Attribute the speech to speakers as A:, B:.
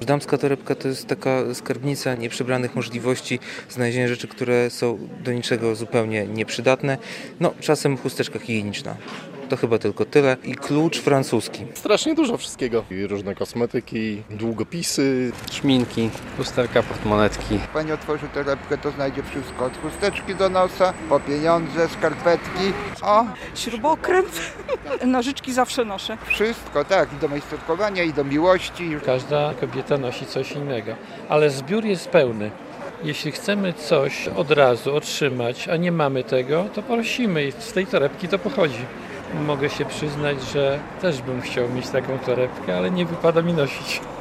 A: Damska torebka to jest taka skarbnica nieprzebranych możliwości, znalezienia rzeczy, które są do niczego zupełnie nieprzydatne. No, czasem chusteczka higieniczna. To chyba tylko tyle. I klucz francuski.
B: Strasznie dużo wszystkiego. I różne kosmetyki, długopisy.
C: Szminki, lusterka, portmonetki.
D: Pani otworzy torebkę, to znajdzie wszystko. Od chusteczki do nosa, po pieniądze, skarpetki. O,
E: Śrubokręt, nożyczki zawsze noszę.
D: wszystko, tak. I do majsterkowania, i do miłości.
F: Każda kobieta nosi coś innego, ale zbiór jest pełny. Jeśli chcemy coś od razu otrzymać, a nie mamy tego, to prosimy i z tej torebki to pochodzi. Mogę się przyznać, że też bym chciał mieć taką torebkę, ale nie wypada mi nosić.